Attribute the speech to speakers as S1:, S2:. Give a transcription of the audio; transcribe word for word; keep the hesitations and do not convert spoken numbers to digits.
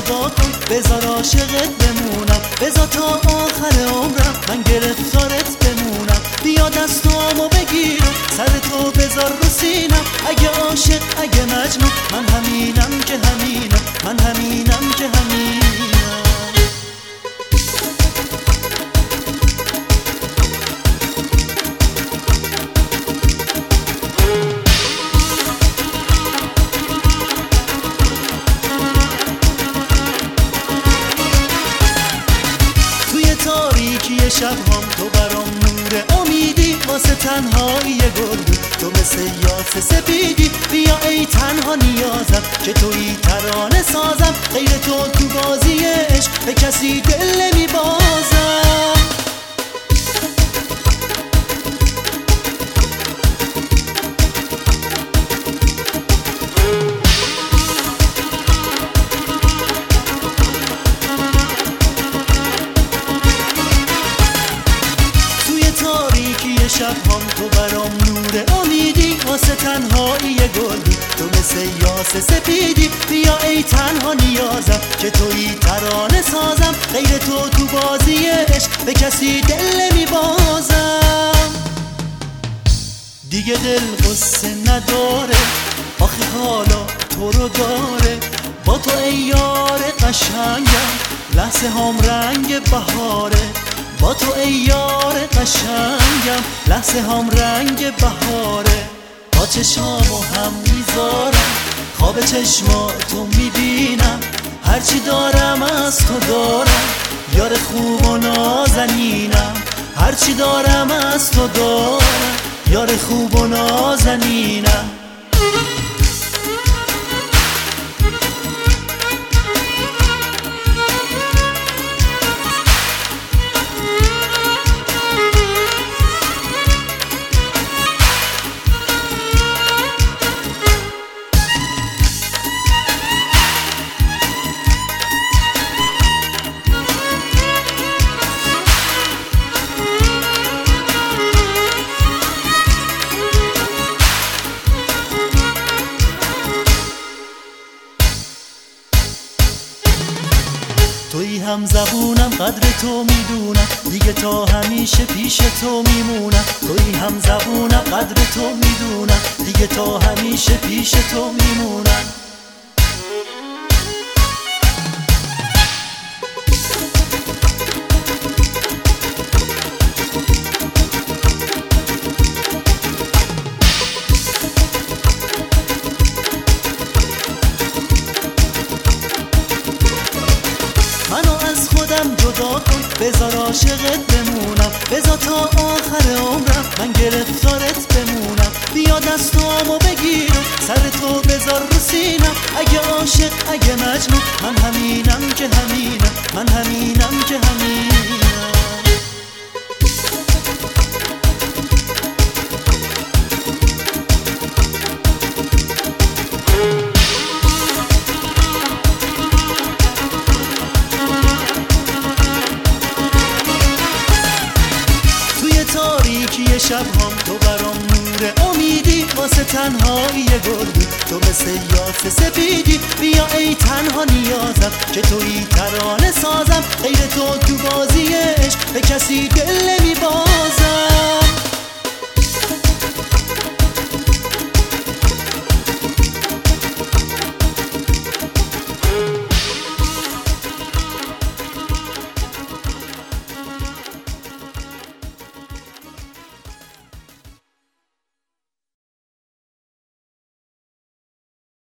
S1: جدا کن، بذار عاشقت بمونم، بذار تا آخر عمرم من گرفتارت بمونم. بیا دستامو بگیرم، سر تو بذار رو سینم. اگه عاشق اگه مجنون، من همینم که همینم، من همینم که همینم. تاریکی شبهام تو برام نور امیدی، واسه تنهایی گل تو مثل یاس سپیدی. بیا ای تنها نیازم که تویی ترانه سازم، غیر تو تو بازی عشق به کسی دل نمیبازم. شبهام تو برام نور امیدی، واسه تنهایی گل تو مثل یاس سپیدی. بیا ای تنها نیازم که تویی ترانه سازم، غیر تو تو بازی عشق به کسی دل نمیبازم. دیگه دل غصه نداره، آخه حالا تو رو داره. با تو ای یار قشنگم، لحظه هم رنگ بهاره. با تو ای یار قشنگم، لحظه هم رنگ بهاره. با چشامو هم میذارم، خواب چشماتو میبینم. هرچی دارم از تو دارم، یار خوب و نازنینم. هرچی دارم از تو دارم، یار خوب و نازنینم. تویی هم زبونم، قدر تو میدونم، دیگه تا همیشه پیش تو میمونم. تویی هم زبونم، قدر تو میدونم، دیگه تا همیشه پیش تو میمونم. منو از خودم جدا کن، بذار عاشقت بمونم، بذار تا آخر عمرم من گرفتارت بمونم. بیا دستامو بگیرم، سر تو بذار رو سینم. اگه عاشق اگه مجنون، من همینم که همینم، من همینم که همینم. تاریکی شبهام تو برام نور امیدی، واسه تنهایی گل تو مثل یاس سپیدی. بیا ای تنها نیازم که تویی ترانه سازم، غیر تو تو بازی عشق به کسی دل نمیبازم.